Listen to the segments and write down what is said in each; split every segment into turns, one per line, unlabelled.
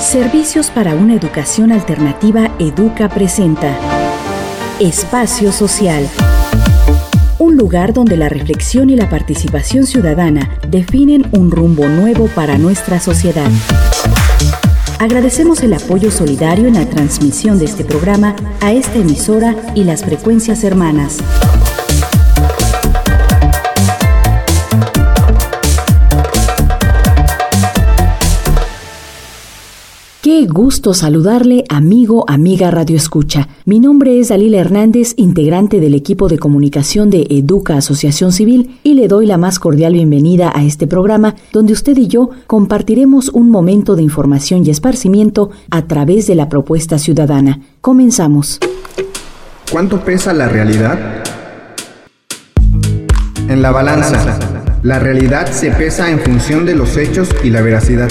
Servicios para una educación alternativa Educa presenta Espacio Social. Un lugar donde la reflexión y la participación ciudadana definen un rumbo nuevo para nuestra sociedad. Agradecemos el apoyo solidario en la transmisión de este programa a esta emisora y las frecuencias hermanas. Qué gusto saludarle, amigo, amiga Radio Escucha. Mi nombre es Dalila Hernández, integrante del equipo de comunicación de Educa Asociación Civil, y le doy la más cordial bienvenida a este programa, donde usted y yo compartiremos un momento de información y esparcimiento a través de la propuesta ciudadana. Comenzamos.
¿Cuánto pesa la realidad? En la balanza, la realidad se pesa en función de los hechos y la veracidad.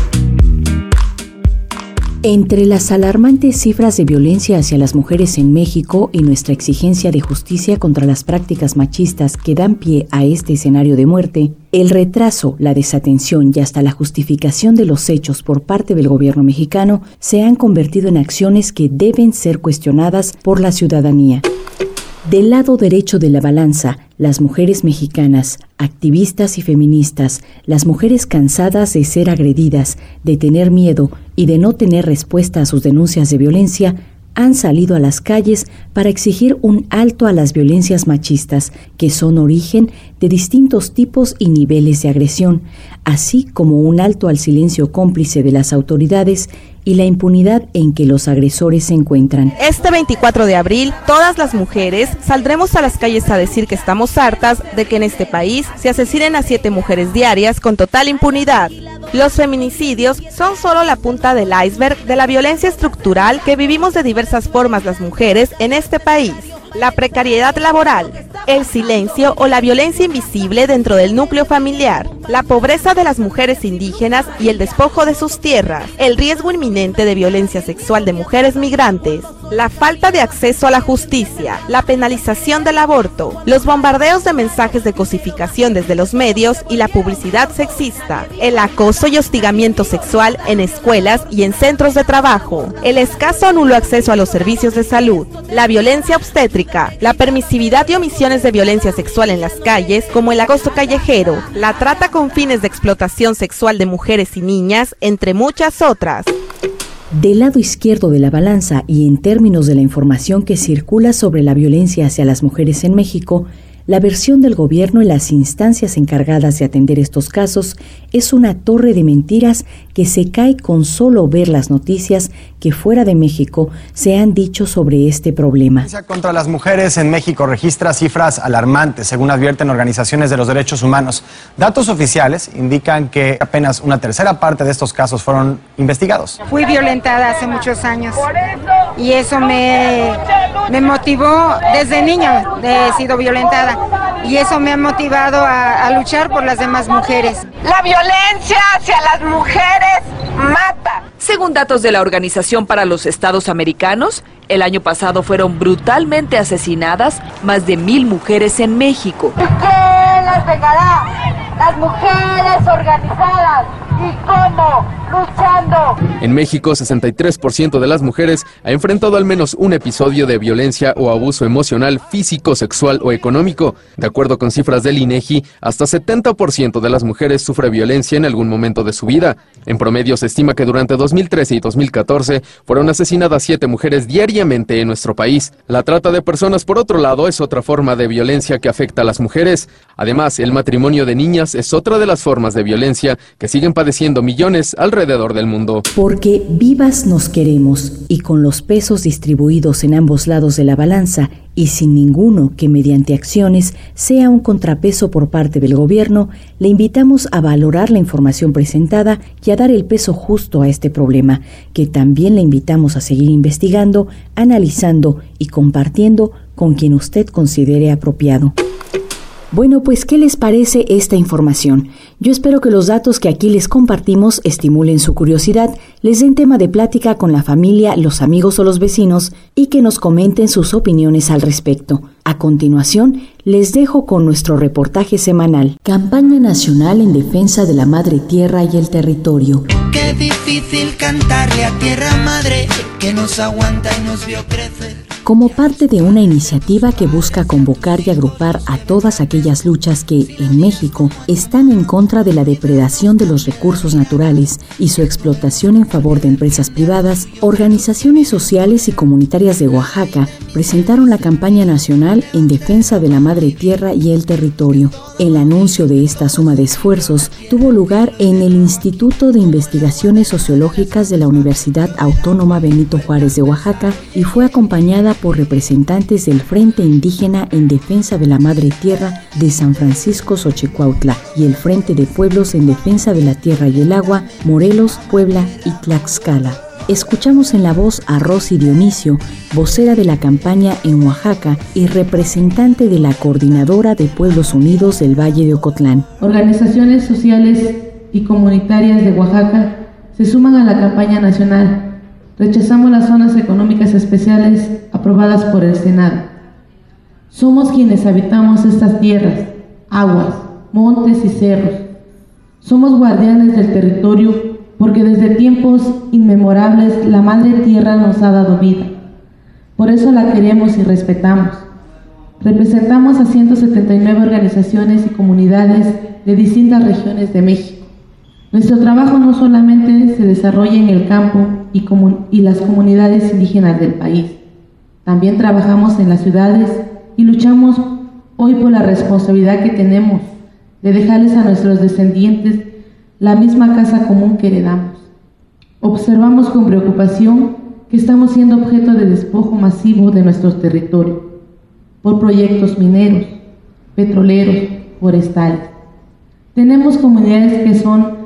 Entre las alarmantes cifras de violencia hacia las mujeres en México y nuestra exigencia de justicia contra las prácticas machistas que dan pie a este escenario de muerte, el retraso, la desatención y hasta la justificación de los hechos por parte del gobierno mexicano se han convertido en acciones que deben ser cuestionadas por la ciudadanía. Del lado derecho de la balanza, las mujeres mexicanas, activistas y feministas, las mujeres cansadas de ser agredidas, de tener miedo y de no tener respuesta a sus denuncias de violencia, han salido a las calles para exigir un alto a las violencias machistas, que son origen de distintos tipos y niveles de agresión, así como un alto al silencio cómplice de las autoridades y la impunidad en que los agresores se encuentran.
Este 24 de abril, todas las mujeres saldremos a las calles a decir que estamos hartas de que en este país se asesinen a 7 mujeres diarias con total impunidad. Los feminicidios son solo la punta del iceberg de la violencia estructural que vivimos de diversas formas las mujeres en este país. La precariedad laboral, el silencio o la violencia invisible dentro del núcleo familiar, la pobreza de las mujeres indígenas y el despojo de sus tierras, el riesgo inminente de violencia sexual de mujeres migrantes, la falta de acceso a la justicia, la penalización del aborto, los bombardeos de mensajes de cosificación desde los medios y la publicidad sexista, el acoso y hostigamiento sexual en escuelas y en centros de trabajo, el escaso o nulo acceso a los servicios de salud, la violencia obstétrica, la permisividad y omisiones de violencia sexual en las calles, como el acoso callejero, la trata con fines de explotación sexual de mujeres y niñas, entre muchas otras.
Del lado izquierdo de la balanza y en términos de la información que circula sobre la violencia hacia las mujeres en México, la versión del gobierno y las instancias encargadas de atender estos casos es una torre de mentiras que se cae con solo ver las noticias que fuera de México se han dicho sobre este problema.
La violencia contra las mujeres en México registra cifras alarmantes, según advierten organizaciones de los derechos humanos. Datos oficiales indican que apenas una tercera parte de estos casos fueron investigados.
Fui violentada hace muchos años y eso me motivó desde niña, he sido violentada. Y eso me ha motivado a luchar por las demás mujeres.
La violencia hacia las mujeres mata.
Según datos de la Organización para los Estados Americanos, el año pasado fueron brutalmente asesinadas más de 1,000 mujeres en México.
¿Y qué las pegará? Las mujeres organizadas. ¿Y cómo? Luchando.
En México, 63% de las mujeres ha enfrentado al menos un episodio de violencia o abuso emocional, físico, sexual o económico. De acuerdo con cifras del INEGI, hasta 70% de las mujeres sufre violencia en algún momento de su vida. En promedio, se estima que durante 2013 y 2014 fueron asesinadas 7 mujeres diariamente en nuestro país. La trata de personas, por otro lado, es otra forma de violencia que afecta a las mujeres. Además, el matrimonio de niñas es otra de las formas de violencia que siguen padeciendo millones alrededor del mundo.
Porque vivas nos queremos, y con los pesos distribuidos en ambos lados de la balanza y sin ninguno que mediante acciones sea un contrapeso por parte del gobierno, le invitamos a valorar la información presentada y a dar el peso justo a este problema, que también le invitamos a seguir investigando, analizando y compartiendo con quien usted considere apropiado. Bueno, pues, ¿qué les parece esta información? Yo espero que los datos que aquí les compartimos estimulen su curiosidad, les den tema de plática con la familia, los amigos o los vecinos y que nos comenten sus opiniones al respecto. A continuación, les dejo con nuestro reportaje semanal. Campaña Nacional en Defensa de la Madre Tierra y el Territorio.
Qué difícil cantarle a Tierra Madre que nos aguanta y nos vio crecer.
Como parte de una iniciativa que busca convocar y agrupar a todas aquellas luchas que, en México, están en contra de la depredación de los recursos naturales y su explotación en favor de empresas privadas, organizaciones sociales y comunitarias de Oaxaca presentaron la campaña nacional en defensa de la Madre Tierra y el Territorio. El anuncio de esta suma de esfuerzos tuvo lugar en el Instituto de Investigaciones Sociológicas de la Universidad Autónoma Benito Juárez de Oaxaca y fue acompañada por representantes del Frente Indígena en Defensa de la Madre Tierra de San Francisco Xochicuautla y el Frente de Pueblos en Defensa de la Tierra y el Agua, Morelos, Puebla y Tlaxcala. Escuchamos en la voz a Rosy Dionisio, vocera de la campaña en Oaxaca y representante de la Coordinadora de Pueblos Unidos del Valle de Ocotlán.
Organizaciones sociales y comunitarias de Oaxaca se suman a la campaña nacional. Rechazamos las zonas económicas especiales aprobadas por el Senado. Somos quienes habitamos estas tierras, aguas, montes y cerros. Somos guardianes del territorio porque desde tiempos inmemorables la Madre Tierra nos ha dado vida. Por eso la queremos y respetamos. Representamos a 179 organizaciones y comunidades de distintas regiones de México. Nuestro trabajo no solamente se desarrolla en el campo y las comunidades indígenas del país, también trabajamos en las ciudades y luchamos hoy por la responsabilidad que tenemos de dejarles a nuestros descendientes la misma casa común que heredamos. Observamos con preocupación que estamos siendo objeto de despojo masivo de nuestros territorios por proyectos mineros, petroleros, forestales. Tenemos comunidades que son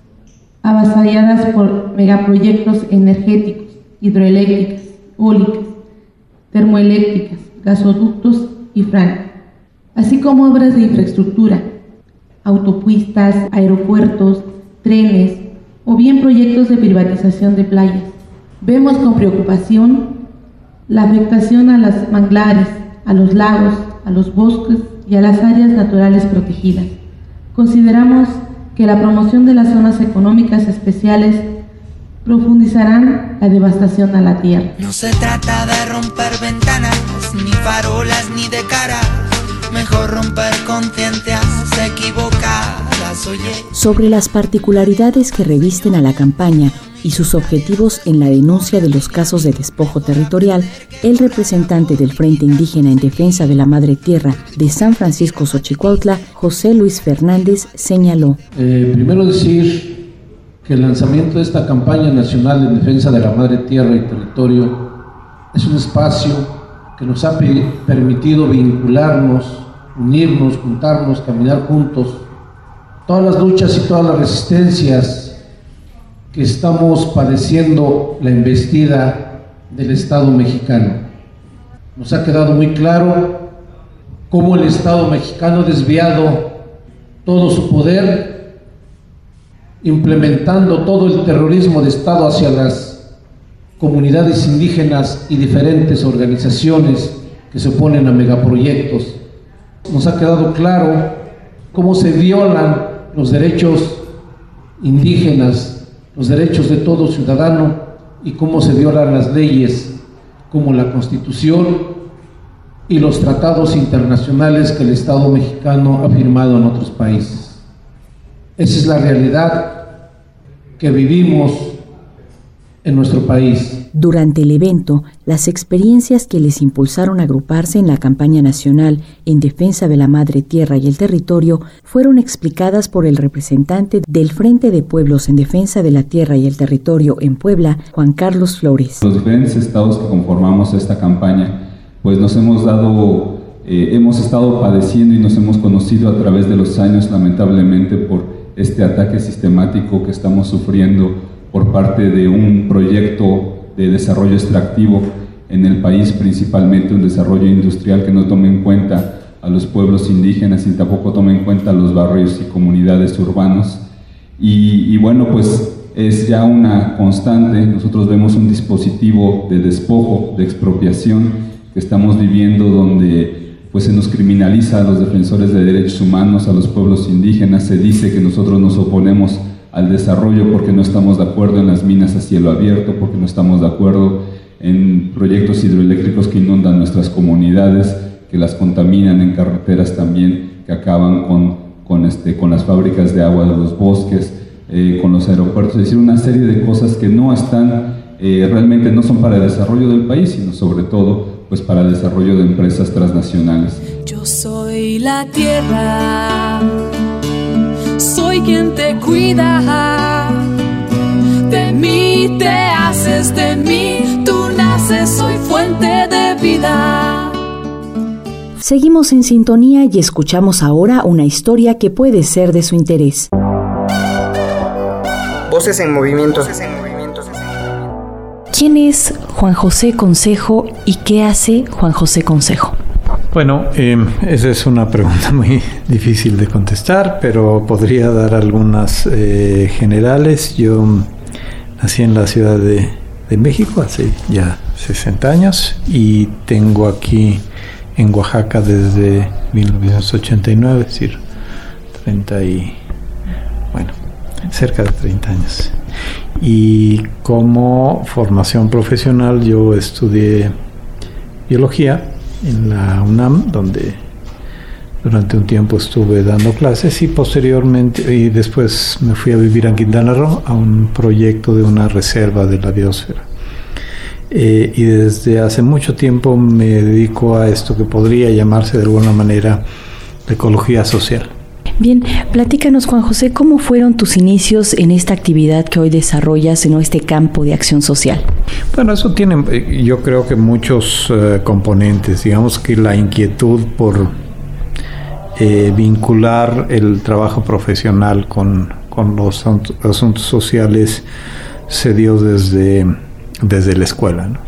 avasalladas por megaproyectos energéticos, hidroeléctricas, eólicas, termoeléctricas, gasoductos y francas, así como obras de infraestructura, autopistas, aeropuertos, trenes o bien proyectos de privatización de playas. Vemos con preocupación la afectación a las manglares, a los lagos, a los bosques y a las áreas naturales protegidas. Consideramos que la promoción de las zonas económicas especiales profundizarán la devastación a la tierra.
No se trata de romper ventanas, ni farolas, ni de caras. Mejor romper conciencias equivocadas, oye.
Sobre las particularidades que revisten a la campaña y sus objetivos en la denuncia de los casos de despojo territorial, el representante del Frente Indígena en Defensa de la Madre Tierra de San Francisco Xochicuautla, José Luis Fernández, señaló.
Primero decir que el lanzamiento de esta campaña nacional en defensa de la Madre Tierra y Territorio es un espacio que nos ha permitido vincularnos, unirnos, juntarnos, caminar juntos. Todas las luchas y todas las resistencias que estamos padeciendo la embestida del Estado mexicano. Nos ha quedado muy claro cómo el Estado mexicano ha desviado todo su poder, implementando todo el terrorismo de Estado hacia las comunidades indígenas y diferentes organizaciones que se oponen a megaproyectos. Nos ha quedado claro cómo se violan los derechos indígenas, los derechos de todo ciudadano y cómo se violan las leyes como la Constitución y los tratados internacionales que el Estado mexicano ha firmado en otros países. Esa es la realidad que vivimos en nuestro país.
Durante el evento, las experiencias que les impulsaron a agruparse en la campaña nacional en defensa de la Madre Tierra y el Territorio fueron explicadas por el representante del Frente de Pueblos en Defensa de la Tierra y el Territorio en Puebla, Juan Carlos Flores.
Los diferentes estados que conformamos esta campaña, pues nos hemos estado padeciendo y nos hemos conocido a través de los años, lamentablemente, por este ataque sistemático que estamos sufriendo por parte de un proyecto de desarrollo extractivo en el país, principalmente un desarrollo industrial que no toma en cuenta a los pueblos indígenas y tampoco toma en cuenta los barrios y comunidades urbanos. Y bueno, pues es ya una constante. Nosotros vemos un dispositivo de despojo, de expropiación que estamos viviendo, donde pues se nos criminaliza a los defensores de derechos humanos, a los pueblos indígenas. Se dice que nosotros nos oponemos al desarrollo porque no estamos de acuerdo en las minas a cielo abierto, porque no estamos de acuerdo en proyectos hidroeléctricos que inundan nuestras comunidades, que las contaminan, en carreteras también, que acaban con las fábricas de agua de los bosques, con los aeropuertos. Es decir, una serie de cosas que no están, realmente no son para el desarrollo del país, sino sobre todo pues para el desarrollo de empresas transnacionales.
Yo soy la tierra, soy quien te cuida, de mí te haces, de mí tú naces, soy fuente de vida.
Seguimos en sintonía y escuchamos ahora una historia que puede ser de su interés.
Voces en movimiento.
¿Quién es Juan José Consejo y qué hace Juan José Consejo?
Bueno, esa es una pregunta muy difícil de contestar, pero podría dar algunas generales. Yo nací en la Ciudad de México hace ya 60 años y tengo aquí en Oaxaca desde 1989, es decir, cerca de 30 años. Y como formación profesional yo estudié biología en la UNAM, donde durante un tiempo estuve dando clases y posteriormente y después me fui a vivir en Quintana Roo a un proyecto de una reserva de la biosfera. Y desde hace mucho tiempo me dedico a esto que podría llamarse de alguna manera ecología social.
Bien, platícanos, Juan José, ¿cómo fueron tus inicios en esta actividad que hoy desarrollas en este campo de acción social?
Bueno, eso tiene, yo creo que muchos componentes. Digamos que la inquietud por vincular el trabajo profesional con los asuntos sociales se dio desde la escuela, ¿no?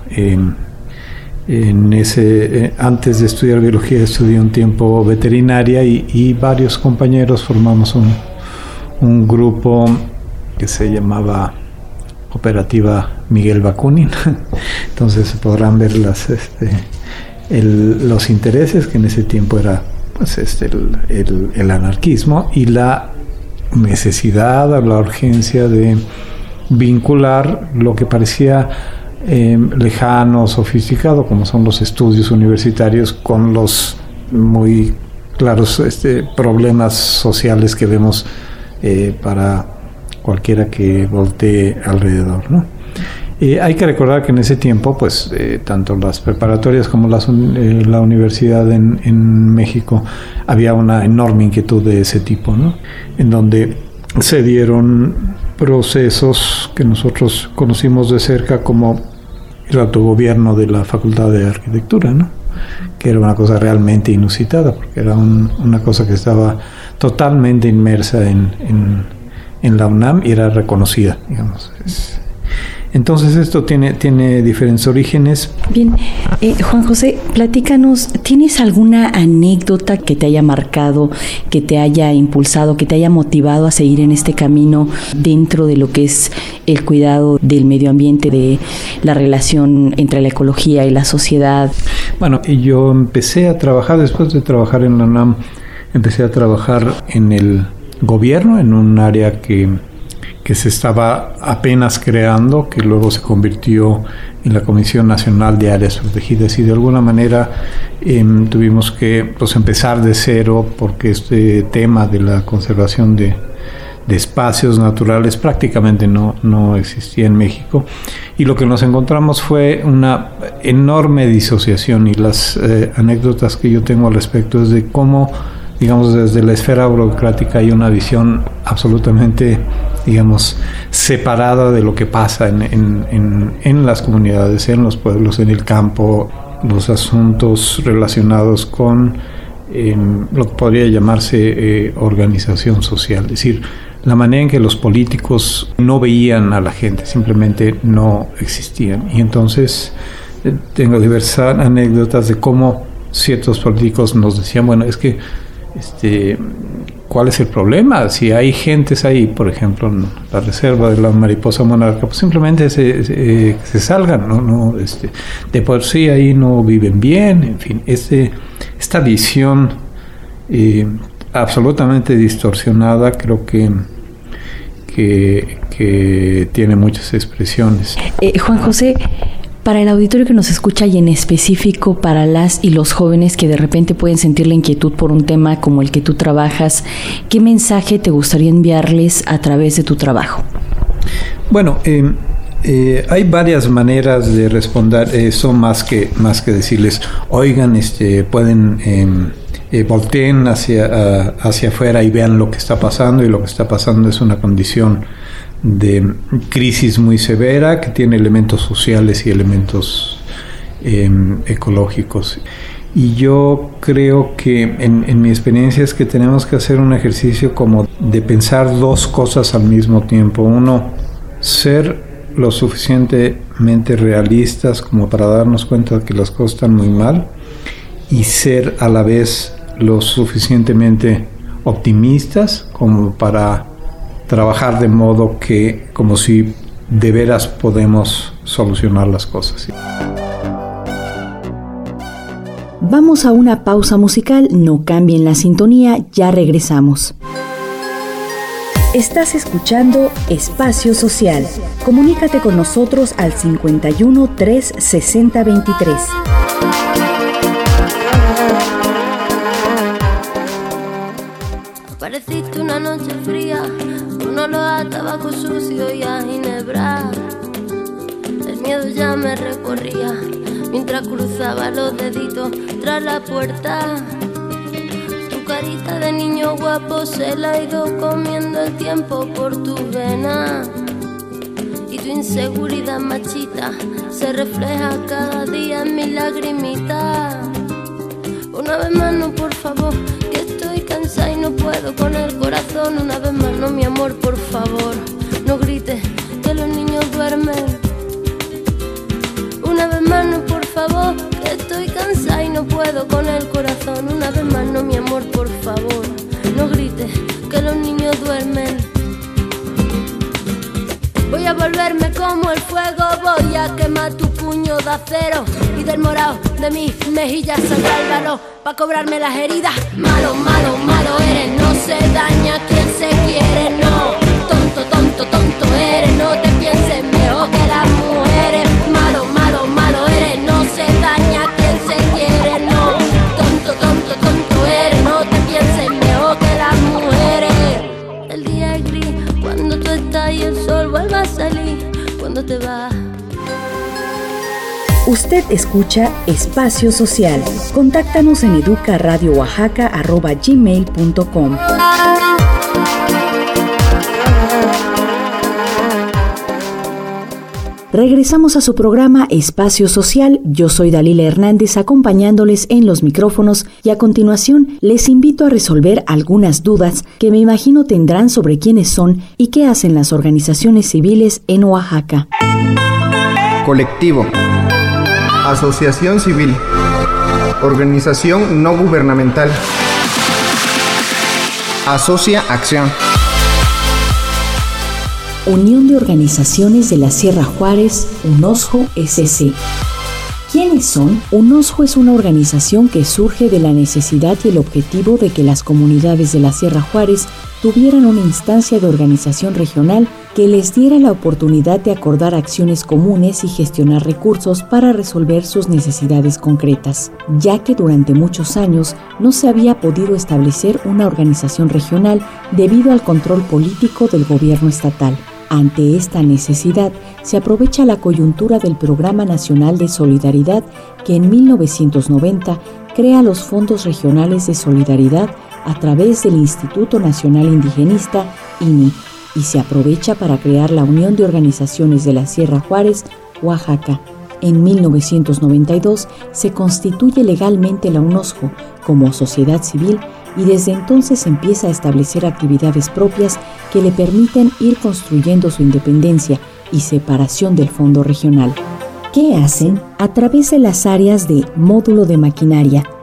Antes de estudiar biología estudié un tiempo veterinaria y varios compañeros formamos un grupo que se llamaba Operativa Miguel Bakunin. Entonces se podrán ver los intereses, que en ese tiempo era pues el anarquismo y la necesidad o la urgencia de vincular lo que parecía lejano, sofisticado, como son los estudios universitarios, con los muy claros problemas sociales que vemos para cualquiera que voltee alrededor, ¿no? Hay que recordar que en ese tiempo, pues, tanto las preparatorias como la universidad en México, había una enorme inquietud de ese tipo, ¿no? En donde se dieron procesos que nosotros conocimos de cerca como el autogobierno de la Facultad de Arquitectura, ¿no? Que era una cosa realmente inusitada, porque era una cosa que estaba totalmente inmersa en la UNAM y era reconocida, digamos. Entonces esto tiene diferentes orígenes.
Bien, Juan José, platícanos, ¿tienes alguna anécdota que te haya marcado, que te haya impulsado, que te haya motivado a seguir en este camino dentro de lo que es el cuidado del medio ambiente, de la relación entre la ecología y la sociedad?
Bueno, yo empecé a trabajar, después de trabajar en la UNAM, empecé a trabajar en el gobierno, en un área que se estaba apenas creando, que luego se convirtió en la Comisión Nacional de Áreas Protegidas, y de alguna manera tuvimos que empezar de cero, porque este tema de la conservación de espacios naturales prácticamente no existía en México, y lo que nos encontramos fue una enorme disociación, y las anécdotas que yo tengo al respecto es de cómo, digamos, desde la esfera burocrática hay una visión absolutamente, digamos, separada de lo que pasa en las comunidades, en los pueblos, en el campo, los asuntos relacionados con lo que podría llamarse organización social. Es decir, la manera en que los políticos no veían a la gente, simplemente no existían. Y entonces tengo diversas anécdotas de cómo ciertos políticos nos decían, bueno, es que ¿cuál es el problema? Si hay gentes ahí, por ejemplo, en la reserva de la mariposa monarca, pues simplemente se salgan, ¿no? De por sí ahí no viven bien, en fin, esta visión absolutamente distorsionada creo que tiene muchas expresiones.
Juan José, para el auditorio que nos escucha y en específico para las y los jóvenes que de repente pueden sentir la inquietud por un tema como el que tú trabajas, ¿qué mensaje te gustaría enviarles a través de tu trabajo?
Bueno, hay varias maneras de responder eso, más que decirles, oigan, pueden volteen hacia afuera y vean lo que está pasando, y lo que está pasando es una condición de crisis muy severa que tiene elementos sociales y elementos ecológicos. Y yo creo que en mi experiencia es que tenemos que hacer un ejercicio como de pensar dos cosas al mismo tiempo. Uno, ser lo suficientemente realistas como para darnos cuenta de que las cosas están muy mal, y ser a la vez lo suficientemente optimistas como para trabajar de modo que, como si de veras podemos solucionar las cosas.
Vamos a una pausa musical, no cambien la sintonía, ya regresamos. Estás escuchando Espacio Social. Comunícate con nosotros al 51 360 23.
Apareciste una noche fría, con olor a tabaco sucio y a ginebra. El miedo ya me recorría mientras cruzaba los deditos tras la puerta. Tu carita de niño guapo se la ha ido comiendo el tiempo por tus venas, y tu inseguridad machita se refleja cada día en mis lagrimitas. Una vez más no, por favor, que estoy cansada y no puedo con el corazón. Una vez más no, mi amor, por favor, no grites que los niños duermen. Una vez más no, por favor, que estoy cansada y no puedo con el corazón. Una vez más no, mi amor, por favor, no grites que los niños duermen. Voy a volverme como el fuego, voy a quemar tu puño de acero, y del morado de mis mejillas saldrá el valor pa' cobrarme las heridas. Malo, malo, malo eres, no se daña quien se quiere, no. Tonto, tonto, tonto eres, no te pienses mejor que las mujeres. Malo, malo, malo eres, no se daña quien se quiere, no. Tonto, tonto, tonto eres, no te pienses mejor que las mujeres. El día es gris cuando tú estás y el sol vuelve a salir cuando te vas.
Usted escucha Espacio Social. Contáctanos en educaradiooaxaca@gmail.com. Regresamos a su programa Espacio Social. Yo soy Dalila Hernández, acompañándoles en los micrófonos, y a continuación les invito a resolver algunas dudas que me imagino tendrán sobre quiénes son y qué hacen las organizaciones civiles en Oaxaca.
Colectivo. Asociación civil. Organización no gubernamental. Asocia Acción.
Unión de Organizaciones de la Sierra Juárez, UNOSJO SC. ¿Quiénes son? UNOSJO es una organización que surge de la necesidad y el objetivo de que las comunidades de la Sierra Juárez tuvieran una instancia de organización regional que les diera la oportunidad de acordar acciones comunes y gestionar recursos para resolver sus necesidades concretas, ya que durante muchos años no se había podido establecer una organización regional debido al control político del gobierno estatal. Ante esta necesidad, se aprovecha la coyuntura del Programa Nacional de Solidaridad, que en 1990 crea los Fondos Regionales de Solidaridad a través del Instituto Nacional Indigenista, INI, y se aprovecha para crear la Unión de Organizaciones de la Sierra Juárez, Oaxaca. En 1992 se constituye legalmente la UNOSJO como sociedad civil, y desde entonces empieza a establecer actividades propias que le permiten ir construyendo su independencia y separación del fondo regional. ¿Qué hacen? A través de las áreas de módulo de maquinaria,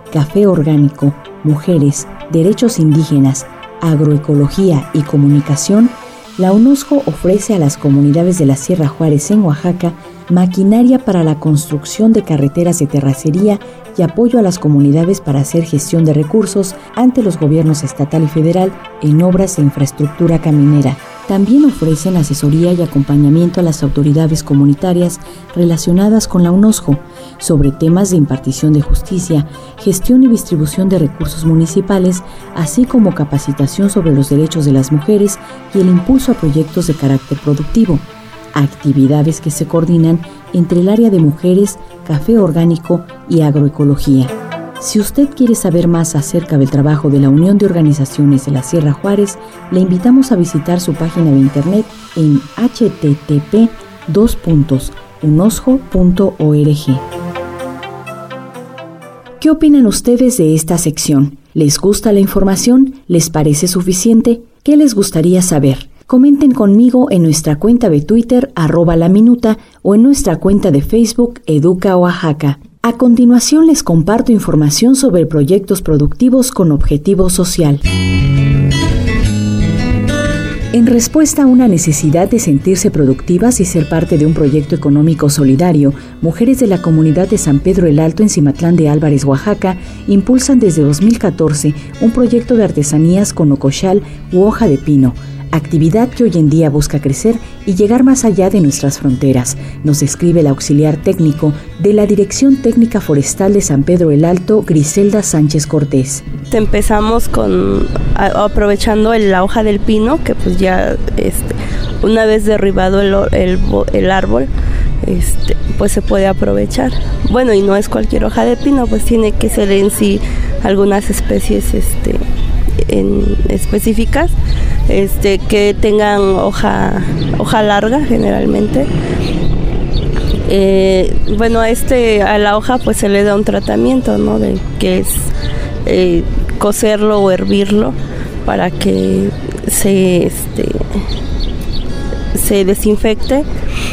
café orgánico, mujeres, derechos indígenas, agroecología y comunicación, la UNOSJO ofrece a las comunidades de la Sierra Juárez en Oaxaca maquinaria para la construcción de carreteras de terracería y apoyo a las comunidades para hacer gestión de recursos ante los gobiernos estatal y federal en obras de infraestructura caminera. También ofrecen asesoría y acompañamiento a las autoridades comunitarias relacionadas con la UNOSJO sobre temas de impartición de justicia, gestión y distribución de recursos municipales, así como capacitación sobre los derechos de las mujeres y el impulso a proyectos de carácter productivo, actividades que se coordinan entre el área de mujeres, café orgánico y agroecología. Si usted quiere saber más acerca del trabajo de la Unión de Organizaciones de la Sierra Juárez, le invitamos a visitar su página de internet en http://unosjo.org. ¿Qué opinan ustedes de esta sección? ¿Les gusta la información? ¿Les parece suficiente? ¿Qué les gustaría saber? Comenten conmigo en nuestra cuenta de Twitter @laminuta o en nuestra cuenta de Facebook Educa Oaxaca. A continuación les comparto información sobre proyectos productivos con objetivo social. En respuesta a una necesidad de sentirse productivas y ser parte de un proyecto económico solidario, mujeres de la comunidad de San Pedro el Alto en Cimatlán de Álvarez, Oaxaca, impulsan desde 2014 un proyecto de artesanías con ocoxal u hoja de pino, actividad que hoy en día busca crecer y llegar más allá de nuestras fronteras, nos escribe el auxiliar técnico de la Dirección Técnica Forestal de San Pedro el Alto, Griselda Sánchez Cortés.
Empezamos aprovechando la hoja del pino, que pues ya una vez derribado el árbol, pues se puede aprovechar. Bueno, y no es cualquier hoja de pino, pues tiene que ser en sí algunas especies específicas, que tengan hoja larga generalmente. Bueno, a la hoja pues se le da un tratamiento, ¿no? Que es cocerlo o hervirlo para que se desinfecte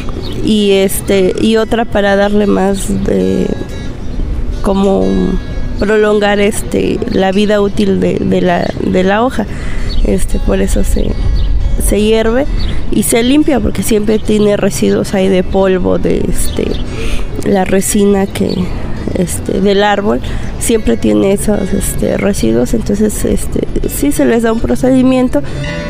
y otra para darle más como prolongar la vida útil de la hoja. Por eso se hierve y se limpia, porque siempre tiene residuos ahí de polvo, de la resina del árbol, siempre tiene esos residuos. Entonces sí se les da un procedimiento.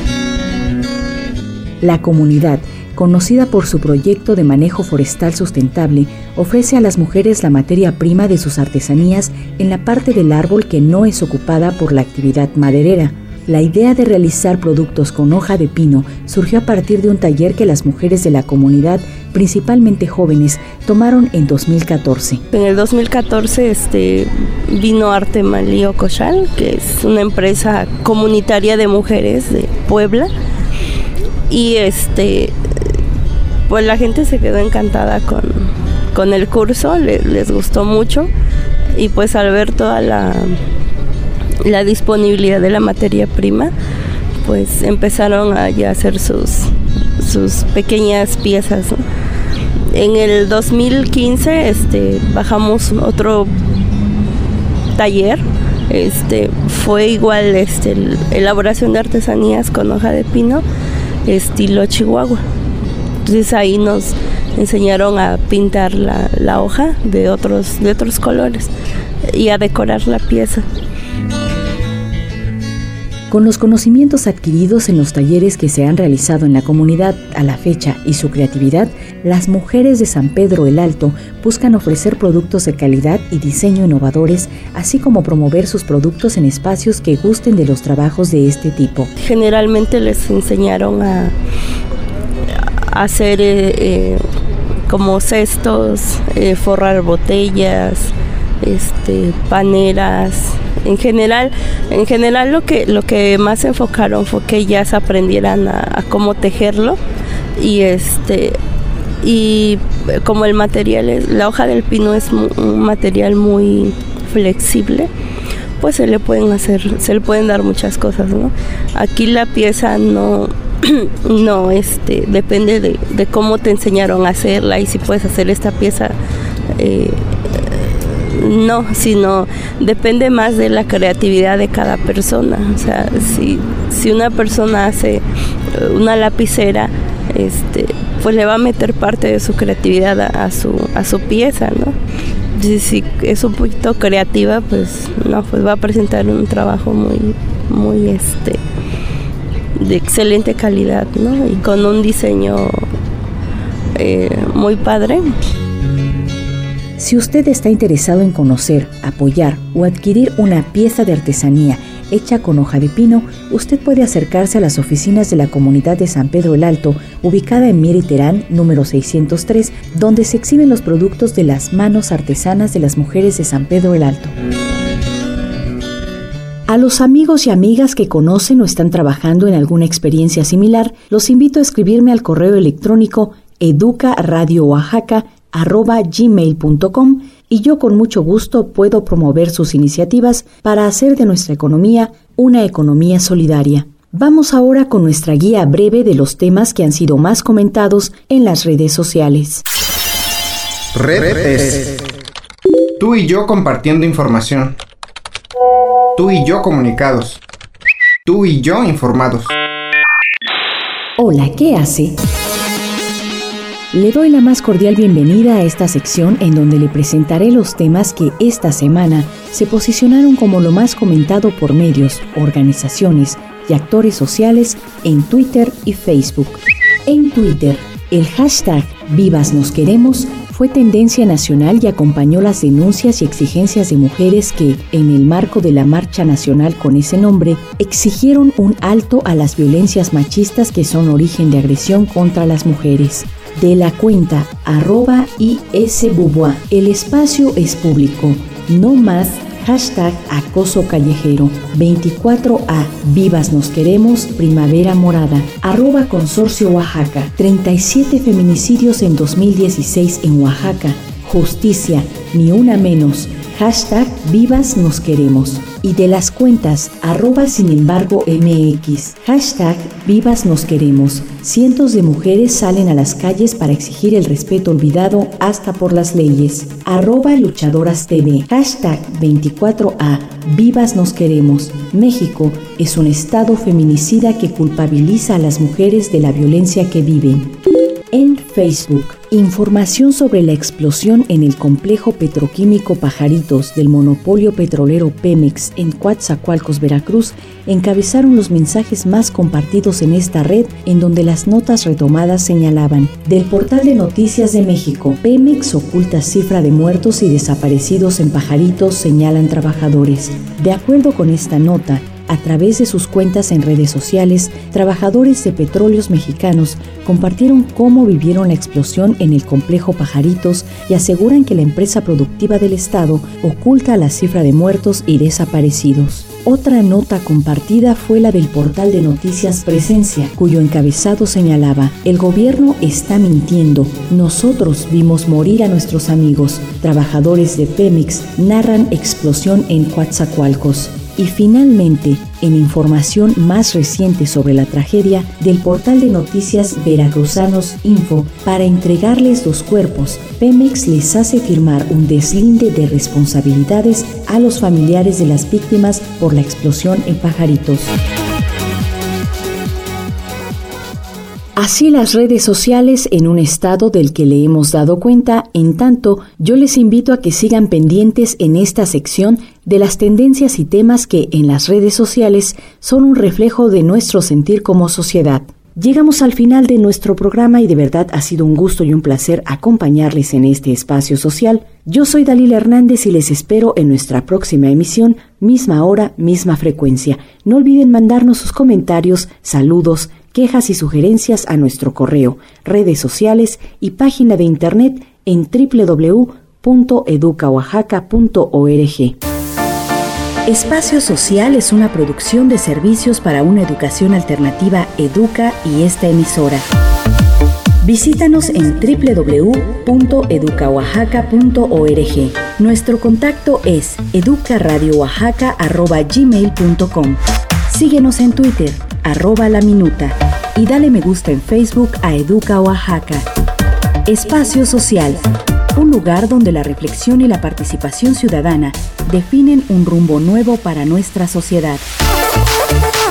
La comunidad, conocida por su proyecto de manejo forestal sustentable, ofrece a las mujeres la materia prima de sus artesanías en la parte del árbol que no es ocupada por la actividad maderera. La idea de realizar productos con hoja de pino surgió a partir de un taller que las mujeres de la comunidad, principalmente jóvenes, tomaron en 2014.
En el 2014 vino Artemalí Ocoxal, que es una empresa comunitaria de mujeres de Puebla, y pues la gente se quedó encantada con el curso, les gustó mucho, y pues al ver toda la disponibilidad de la materia prima, pues empezaron a hacer sus pequeñas piezas, ¿no? En el 2015 bajamos otro taller, fue igual elaboración de artesanías con hoja de pino estilo Chihuahua. Entonces ahí nos enseñaron a pintar la hoja de otros colores y a decorar la pieza.
Con los conocimientos adquiridos en los talleres que se han realizado en la comunidad a la fecha y su creatividad, las mujeres de San Pedro el Alto buscan ofrecer productos de calidad y diseño innovadores, así como promover sus productos en espacios que gusten de los trabajos de este tipo.
Generalmente les enseñaron a hacer como cestos, forrar botellas, paneras. En general lo que más se enfocaron fue que ellas aprendieran a cómo tejerlo, y como el material la hoja del pino es un material muy flexible, pues se le pueden dar muchas cosas, ¿no? Aquí la pieza no depende de cómo te enseñaron a hacerla, y si puedes hacer esta pieza no, sino depende más de la creatividad de cada persona. O sea, si una persona hace una lapicera, pues le va a meter parte de su creatividad a su pieza, ¿no? Si es un poquito creativa, pues no, pues va a presentar un trabajo muy de excelente calidad, ¿no? Y con un diseño muy padre.
Si usted está interesado en conocer, apoyar o adquirir una pieza de artesanía hecha con hoja de pino, usted puede acercarse a las oficinas de la comunidad de San Pedro el Alto, ubicada en Mier y Terán, número 603, donde se exhiben los productos de las manos artesanas de las mujeres de San Pedro el Alto. A los amigos y amigas que conocen o están trabajando en alguna experiencia similar, los invito a escribirme al correo electrónico educaradiooaxaca@gmail.com y yo con mucho gusto puedo promover sus iniciativas para hacer de nuestra economía una economía solidaria. Vamos ahora con nuestra guía breve de los temas que han sido más comentados en las redes sociales.
Red es tú y yo compartiendo información. Tú y yo comunicados. Tú y yo informados.
Hola, ¿qué hace? Le doy la más cordial bienvenida a esta sección en donde le presentaré los temas que esta semana se posicionaron como lo más comentado por medios, organizaciones y actores sociales en Twitter y Facebook. En Twitter, el hashtag #VivasNosQueremos fue tendencia nacional y acompañó las denuncias y exigencias de mujeres que, en el marco de la marcha nacional con ese nombre, exigieron un alto a las violencias machistas que son origen de agresión contra las mujeres. De la cuenta @isbubois, el espacio es público, no más #acoso callejero, 24A, Vivas Nos Queremos, Primavera Morada, @Consorcio Oaxaca, 37 feminicidios en 2016 en Oaxaca, justicia, ni una menos, #Vivas Nos Queremos. Y de las cuentas @sinembargomx, #Vivas Nos Queremos. Cientos de mujeres salen a las calles para exigir el respeto olvidado hasta por las leyes. @LuchadorasTV, #24A, Vivas Nos Queremos. México es un estado feminicida que culpabiliza a las mujeres de la violencia que viven. En Facebook, información sobre la explosión en el complejo petroquímico Pajaritos del monopolio petrolero Pemex en Coatzacoalcos, Veracruz, encabezaron los mensajes más compartidos en esta red, en donde las notas retomadas señalaban: del portal de Noticias de México, Pemex oculta cifra de muertos y desaparecidos en Pajaritos, señalan trabajadores. De acuerdo con esta nota, a través de sus cuentas en redes sociales, trabajadores de Petróleos Mexicanos compartieron cómo vivieron la explosión en el complejo Pajaritos y aseguran que la empresa productiva del estado oculta la cifra de muertos y desaparecidos. Otra nota compartida fue la del portal de noticias Presencia, cuyo encabezado señalaba: el gobierno está mintiendo, nosotros vimos morir a nuestros amigos. Trabajadores de Pemex narran explosión en Coatzacoalcos. Y finalmente, en información más reciente sobre la tragedia, del portal de noticias Veracruzanos Info, para entregarles los cuerpos, Pemex les hace firmar un deslinde de responsabilidades a los familiares de las víctimas por la explosión en Pajaritos. Así las redes sociales en un estado del que le hemos dado cuenta. En tanto, yo les invito a que sigan pendientes en esta sección de las tendencias y temas que en las redes sociales son un reflejo de nuestro sentir como sociedad. Llegamos al final de nuestro programa y de verdad ha sido un gusto y un placer acompañarles en este espacio social. Yo soy Dalila Hernández y les espero en nuestra próxima emisión, misma hora, misma frecuencia. No olviden mandarnos sus comentarios, saludos, quejas y sugerencias a nuestro correo, redes sociales y página de internet en www.educaoaxaca.org. Espacio Social es una producción de servicios para una educación alternativa Educa y esta emisora. Visítanos en www.educaoaxaca.org. Nuestro contacto es educaradioaxaca@gmail.com. Síguenos en Twitter, @laminuta, y dale me gusta en Facebook a Educa Oaxaca. Espacio Social. un lugar donde la reflexión y la participación ciudadana definen un rumbo nuevo para nuestra sociedad.